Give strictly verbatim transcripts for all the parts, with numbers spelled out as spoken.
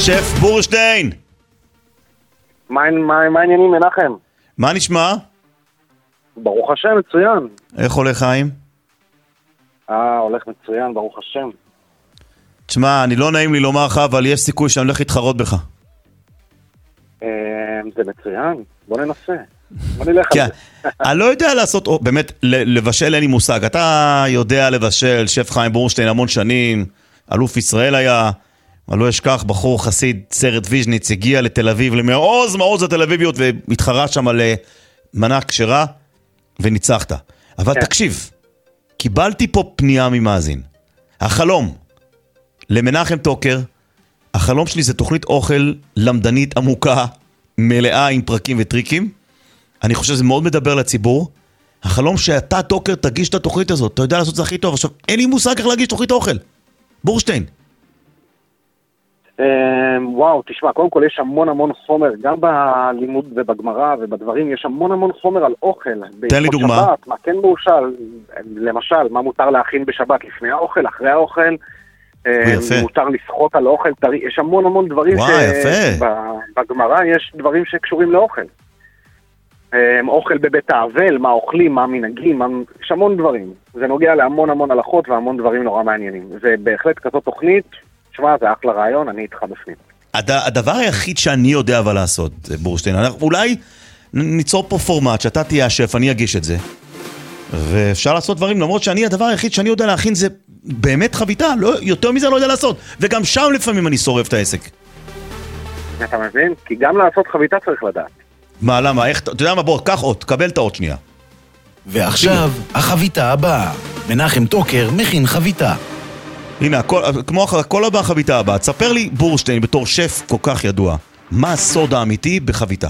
שף בורשטיין. מה העניינים מנחם? מה נשמע? ברוך השם, מצוין. איך הולך חיים? אה, הולך מצוין, ברוך השם. תשמע, אני לא נעים לי לומר לך, אבל יש סיכוי שאני הולך להתחרות בך. זה מצוין, בוא ננסה. בוא נלך על זה. אני לא יודע לעשות, באמת, לבשל אין לי מושג. אתה יודע לבשל, שף חיים בורשטיין המון שנים, אלוף ישראל היה, אבל לא אשכח, בחור חסיד סרט ויז'ניץ, הגיע לתל אביב, למעוז מעוז התל אביביות, והתחרה שם על מנה כשרה, וניצחת. אבל תקשיב, קיבלתי פה פנייה ממאזין. החלום, למנחם טוקר, החלום שלי זה תוכנית אוכל למדנית עמוקה, מלאה עם פרקים וטריקים. אני חושב שזה מאוד מדבר לציבור. החלום שאתה טוקר תגיש את התוכנית הזאת, אתה יודע לעשות את זה הכי טוב. עכשיו, אין לי מושג איך להגיש תוכנית אוכל. בורשטיין. וואו, תשמע, קודם כל יש המון המון חומר, גם בלימוד ובגמרא ובדברים, יש המון המון חומר על אוכל. תן לי דוגמה. בשבת, מה כן מאושר, למשל, מה מותר להכין בשבת לפני האוכל, אחרי האוכל, מותר לשחות על אוכל, יש המון המון דברים שבגמרא יש דברים שקשורים לאוכל. אוכל בבית האבל, מה אוכלים, מה מנהגים, יש המון דברים. זה נוגע להמון המון הלכות והמון דברים נורא מעניינים. זה בהחלט כזאת תוכנית, תשמע, זה אחלה רעיון, אני איתך בפנים. הדבר היחיד שאני יודע אבל לעשות, בורשטיין, אולי ניצור פה פורמט שאתה תהיה השף, אני אגיש את זה. ואפשר לעשות דברים, למרות שאני, הדבר היחיד שאני יודע להכין זה באמת חביתה, לא, יותר מזה לא יודע לעשות. וגם שם לפעמים אני שורף את העסק. אתה מבין? כי גם לעשות חביתה צריך לדעת. מה, למה? איך, אתה יודע מה? בוא, קח עוד, קבל את העוד שנייה. ועכשיו, החביתה הבאה. מנחם טוקר מכין חביתה. הנה, הכל, כמו הכל הבא החביתה הבאה. תספר לי, בורשטיין, בתור שף כל כך ידוע, מה הסוד האמיתי בחביתה?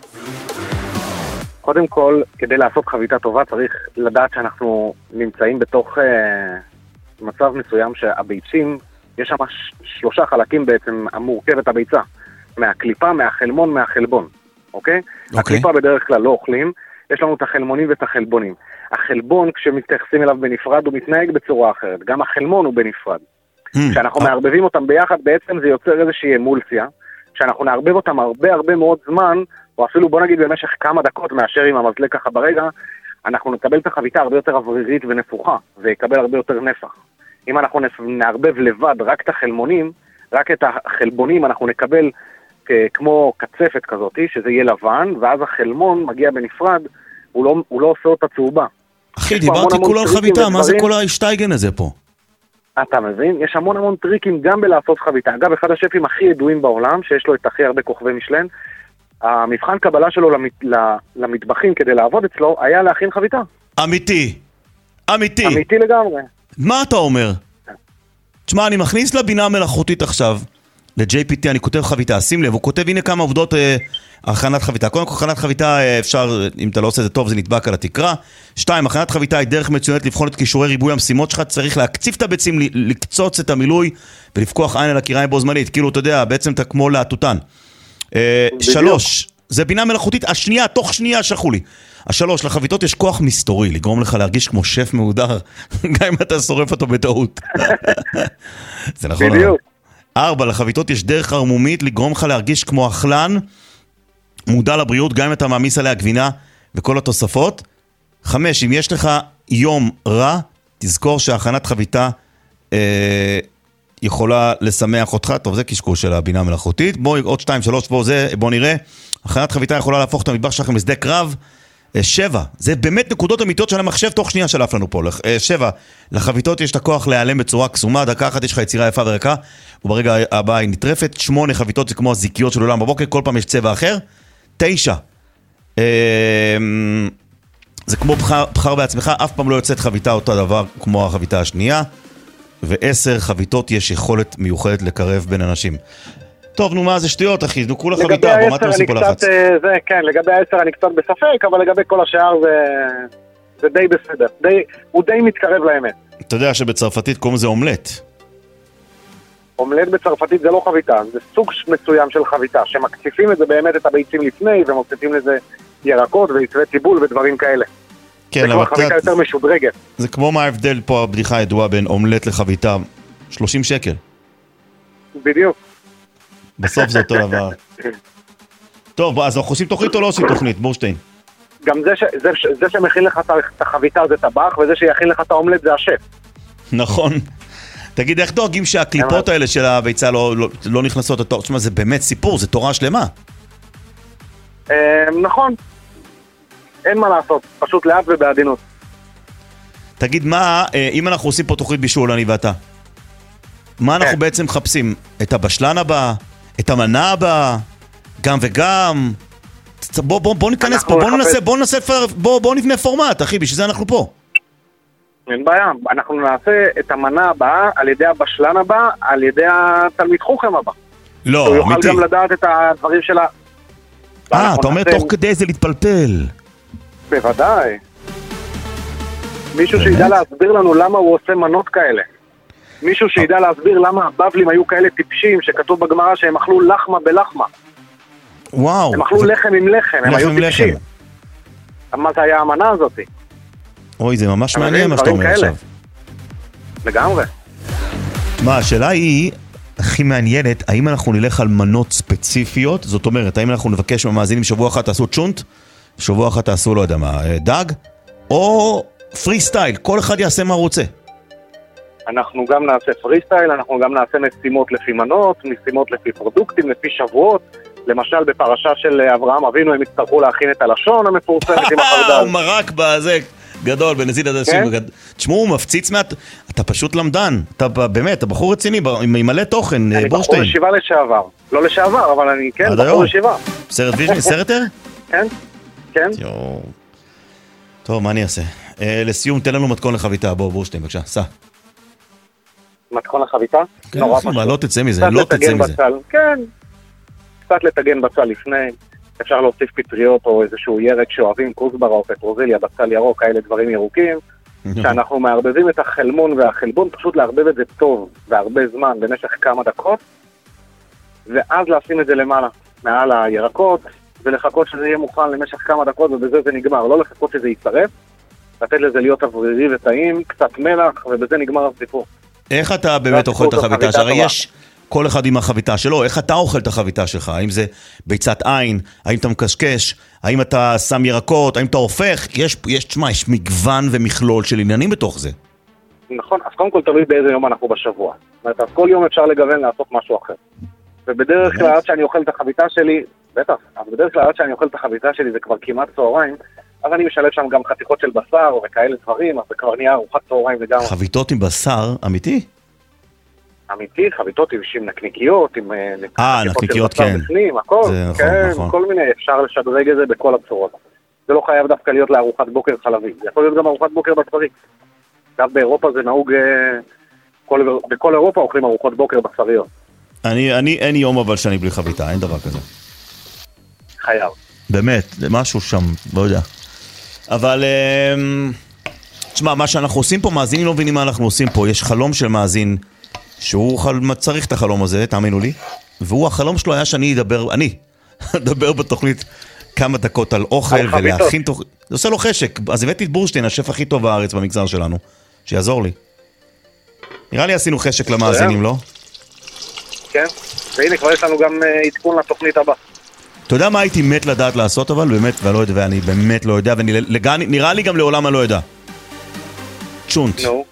קודם כל, כדי לעשות חביתה טובה, צריך לדעת שאנחנו נמצאים בתוך אה, מצב מסוים שהביצים, יש שם שלושה חלקים בעצם המורכבת הביצה. מהקליפה, מהחלמון, מהחלבון. אוקיי? Okay. הקליפה בדרך כלל לא אוכלים, יש לנו את החלמונים ואת החלבונים. החלבון, כשמתייחסים אליו בנפרד, הוא מתנהג בצורה אחרת. גם החלמון הוא בנפרד. Mm. כשאנחנו oh. מערבבים אותם ביחד, בעצם זה יוצר איזושהי אמולסיה. כשאנחנו נערבב אותם הרבה הרבה מאוד זמן, או אפילו בוא נגיד במשך כמה דקות מאשר עם המזלג ככה ברגע, אנחנו נקבל את החביתה הרבה יותר אוורירית ונפוחה, ויקבל הרבה יותר נפח. אם אנחנו נערבב לבד רק את החלמונים, רק את החלבונים אנחנו נקבל כמו קצפת כזאת, שזה יהיה לבן, ואז החלמון מגיע בנפרד, הוא לא, הוא לא עושה אותה צהובה. אחי, דיברתי כולה על חביתה, מה זה כל השטייגן הזה פה? אתה מבין? יש המון המון טריקים גם בלעשות חביתה. אגב, אחד השפים הכי ידועים בעולם, שיש לו את הכי הרבה כוכבי משלן, המבחן קבלה שלו למטבחים כדי לעבוד אצלו, היה להכין חביתה. אמיתי. אמיתי. אמיתי לגמרי. מה אתה אומר? תשמע, אני מכניס לבינה מלאכותית עכשיו, ל-ג'יי פי טי אני כותב חביתה, שים לב, הוא כותב הנה כמה עובדות אה, הכנת חביתה. קודם כל, הכנת חביתה אה, אפשר, אם אתה לא עושה את זה טוב, זה נדבק על התקרה. שתיים, הכנת חביתה היא דרך מצוינת לבחון את קישורי ריבוי המשימות שלך, צריך להקציף את הביצים, לקצוץ את המילוי ולפקוח עין על הקיריים בו זמנית. כאילו, אתה יודע, בעצם אתה כמו להטוטן. אה, שלוש, זה בינה מלאכותית, השנייה, תוך שנייה שלחו לי. השלוש, לחביתות יש כוח מסתורי, לגרום לך להרגיש כמו שף מהודר, גם אם אתה שורף אותו בטעות. זה נכון. בדיוק. ארבע, לחביתות יש דרך הרמומית לגרום לך להרגיש כמו אכלן, מודע לבריאות, גם אם אתה מעמיס עליה גבינה וכל התוספות. חמש, אם יש לך יום רע, תזכור שהכנת חביתה אה, יכולה לשמח אותך. טוב, זה קשקוש של הבינה המלאכותית. בואו, עוד שתיים, שלוש, בואו זה, בואו נראה. הכנת חביתה יכולה להפוך את המטבח שלכם לשדה קרב. שבע, זה באמת נקודות אמיתיות של המחשב תוך שנייה שלף לנו פה. שבע, לחביתות יש את הכוח להיעלם בצורה קסומה, דקה אחת יש לך יצירה יפה וריקה, וברגע הבא היא נטרפת. שמונה, חביתות זה כמו הזיקיות של עולם בבוקר, כל פעם יש צבע אחר. תשע, זה כמו בחר, בחר בעצמך, אף פעם לא יוצאת חביתה אותו דבר כמו החביתה השנייה. ועשר, חביתות יש יכולת מיוחדת לקרב בין אנשים. טוב, נו מה, זה שטויות, אחי, נו כולה חביתה, במה אתם עושים פה לחץ? זה, כן, לגבי העשר אני קצת בספק, אבל לגבי כל השאר זה, זה די בסדר, די, הוא די מתקרב לאמת. אתה יודע שבצרפתית קוראים זה אומלט. אומלט בצרפתית זה לא חביתה, זה סוג מסוים של חביתה, שמקציפים את זה באמת את הביצים לפני, ומקציפים לזה ירקות ויצרי טיבול ודברים כאלה. כן, זה כבר חביתה יותר משודרגת. זה כמו מה ההבדל פה, הבדיחה הידועה בין אומלט לחביתה, שלושים שקל. בדיוק. בסוף זה אותו דבר. טוב, אז אנחנו עושים תוכנית או לא עושים תוכנית, בורשטיין? גם זה, ש, זה, זה שמכין לך את החביתה זה טבח, וזה שיכין לך את האומלט זה השף. נכון. תגיד, איך דואגים שהקליפות האלה של הביצה לא, לא, לא נכנסות לתור? זאת אומרת, זה באמת סיפור, זה תורה שלמה. נכון. אין מה לעשות, פשוט לאט ובעדינות. תגיד, מה, אם אנחנו עושים פה תוכנית בישול, אני ואתה, מה אנחנו בעצם מחפשים? את הבשלן הבא? את המנה הבאה? גם וגם? בוא, בוא, בוא ניכנס פה, בוא ננסה, בוא ננסה, בוא, בוא נבנה פורמט, אחי, בשביל זה אנחנו פה. אין בעיה, אנחנו נעשה את המנה הבאה על ידי הבשלן הבא, על ידי התלמיד חוכם הבא. לא, אמיתי. הוא יוכל גם לדעת את הדברים שלה. אה, אתה אומר תוך כדי זה להתפלפל. בוודאי. מישהו שידע להסביר לנו למה הוא עושה מנות כאלה. מישהו שידע להסביר למה הבבלים היו כאלה טיפשים, שכתוב בגמרא שהם אכלו לחמה בלחמה. וואו. הם אכלו לחם עם לחם, הם היו טיפשים. מה זה היה המנה הזאת? אוי, זה ממש מעניין מה שאתה אומר עכשיו. לגמרי. מה, השאלה היא, הכי מעניינת, האם אנחנו נלך על מנות ספציפיות? זאת אומרת, האם אנחנו נבקש מהמאזינים שבוע אחת תעשו צ'ונט, שבוע אחת תעשו, לא יודע מה, דג, או פרי סטייל, כל אחד יעשה מה רוצה. אנחנו גם נעשה פרי סטייל, אנחנו גם נעשה משימות לפי מנות, משימות לפי פרודוקטים, לפי שבועות. למשל, בפרשה של אברהם אבינו, הם יצטרכו להכין את הלשון המפורסמת עם החרדל. הוא מרק בזה גדול, בנזיד הדשים. תשמעו, הוא מפציץ מעט, אתה פשוט למדן, אתה באמת, אתה בחור רציני, עם מלא תוכן, אני בורשטיין. בחור ישיבה לשעבר, לא לשעבר, אבל אני כן בחור ישיבה. סרט ויז'ני, סרטר? כן, כן. טוב, מה אני אעשה? לסיום, תן לנו מתכון לחביתה, בוא בורשטיין, בבקשה, סע. מתכון לחביתה? כן, לא תצא מזה, לא תצא מזה. כן. קצת לתגן בצל לפני, אפשר להוסיף פטריות או איזשהו ירק שאוהבים, כוסברה או פטרוזיליה, בצל ירוק, כאלה דברים ירוקים, שאנחנו מערבבים את החלמון והחלבון, פשוט לערבב את זה טוב והרבה זמן במשך כמה דקות, ואז לשים את זה למעלה, מעל הירקות, ולחכות שזה יהיה מוכן למשך כמה דקות, ובזה זה נגמר, לא לחכות שזה ייצרף, לתת לזה להיות אוורירי וטעים, קצת מלח, ובזה נגמר הסיפור. איך אתה באמת אוכל את החביתה? שהרי יש כל אחד עם החביתה שלו, איך אתה אוכל את החביתה שלך? האם זה ביצת עין? האם אתה מקשקש? האם אתה שם ירקות? האם אתה הופך? יש, יש, תשמע, יש מגוון ומכלול של עניינים בתוך זה. נכון, אז קודם כל תמיד באיזה יום אנחנו בשבוע. זאת אומרת, אז כל יום אפשר לגוון לעשות משהו אחר. ובדרך כלל עד שאני אוכל את החביתה שלי, בטח, אז בדרך כלל עד שאני אוכל את החביתה שלי זה כבר כמעט צהריים, אז אני משלב שם גם חתיכות של בשר וכאלה דברים, אז זה כבר נהיה ארוחת צהריים לגמרי. חביתות עם בשר, אמיתי? אמיתי, חביתות עם נקניקיות, עם אה, נקניקיות, כן. בפנים, הכל, זה נכון, כן, נכון. כל מיני, אפשר לשדרג את זה בכל הצורות. זה לא חייב דווקא להיות לארוחת בוקר חלבית, זה יכול להיות גם ארוחת בוקר בשרית. גם באירופה זה נהוג, כל, בכל אירופה אוכלים ארוחות בוקר בשריות. אני, אני, אין יום אבל שאני בלי חביתה, אין דבר כזה. חייב. באמת, זה משהו שם, לא יודע. אבל, תשמע, מה שאנחנו עושים פה, מאזינים לא מבינים מה אנחנו עושים פה. יש חלום של מאזין, שהוא צריך את החלום הזה, תאמינו לי, והוא, החלום שלו היה שאני אדבר, אני, אדבר בתוכנית כמה דקות על אוכל ולהכין תוכנית. זה עושה לו חשק. אז הבאתי את בורשטיין, השף הכי טוב בארץ במגזר שלנו, שיעזור לי. נראה לי עשינו חשק למאזינים, לא? כן, והנה כבר יש לנו גם עדכון לתוכנית הבאה. אתה יודע מה הייתי מת לדעת לעשות, אבל באמת, ואני לא יודע, ואני באמת לא יודע, ונראה לי גם לעולם אני לא יודע. צ'ונט. נו.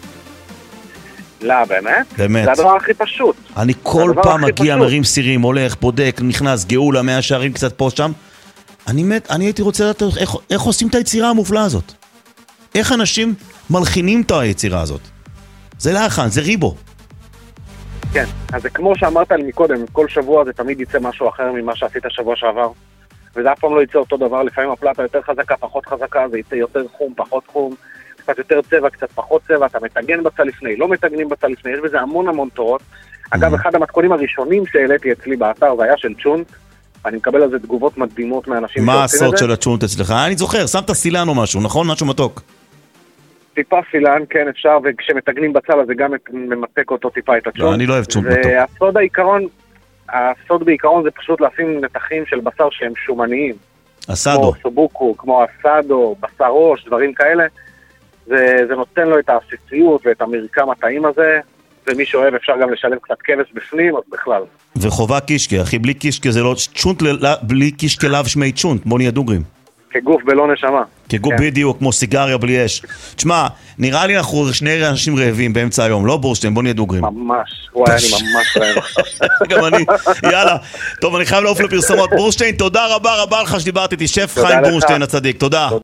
לא, באמת? באמת. זה הדבר הכי פשוט. אני כל פעם מגיע, מרים סירים, הולך, בודק, נכנס, גאולה, מאה שערים קצת פה שם. אני מת, אני הייתי רוצה לדעת איך, איך עושים את היצירה המופלאה הזאת. איך אנשים מלחינים את היצירה הזאת. זה לחן, זה ריבו. כן, אז זה כמו שאמרת לי מקודם, כל שבוע זה תמיד יצא משהו אחר ממה שעשית שבוע שעבר. וזה אף פעם לא יצא אותו דבר, לפעמים הפלטה יותר חזקה, פחות חזקה, זה יצא יותר חום, פחות חום. קצת יותר צבע, קצת פחות צבע, אתה מתגן בצל לפני, לא מתגנים בצל לפני, יש בזה המון המון תורות. אגב, אחד המתכונים הראשונים שהעליתי אצלי באתר, זה היה של צ'ונט, אני מקבל על זה תגובות מדהימות מאנשים מה הסוד של הצ'ונט אצלך? אני זוכר, שמת סילן או משהו, נכון? משהו מתוק. טיפה סילן, כן, אפשר, וכשמתגנים בצל, אז זה גם ממתק אותו טיפה את הצ'ונט. אני לא אוהב צ'ונט מתוק. והסוד העיקרון, הסוד בעיקרון זה פשוט לשים נתחים של בשר שהם שומניים. אסדו. כמו סובוקו, כמו אסדו, בשר ראש, דברים כאלה. זה, זה נותן לו את העסיסיות ואת המרקם הטעים הזה, ומי שאוהב אפשר גם לשלם קצת כבש בפנים, אז בכלל. וחובה קישקה, אחי, בלי קישקה זה לא... צ'ונט, בלי קישקה לאו שמי צ'ונט, בוא נהיה דוגרים. כגוף בלא נשמה. כגוף בדיוק, כמו סיגריה בלי אש. תשמע, נראה לי אנחנו שני אנשים רעבים באמצע היום, לא בורשטיין, בוא נהיה דוגרים. ממש, וואי, אני ממש רעב. גם אני, יאללה. טוב, אני חייב לעוף לפרסומות. בורשטיין, תודה רבה רבה לך שדיברת איתי, שף חיים בורשטיין הצדיק, תודה.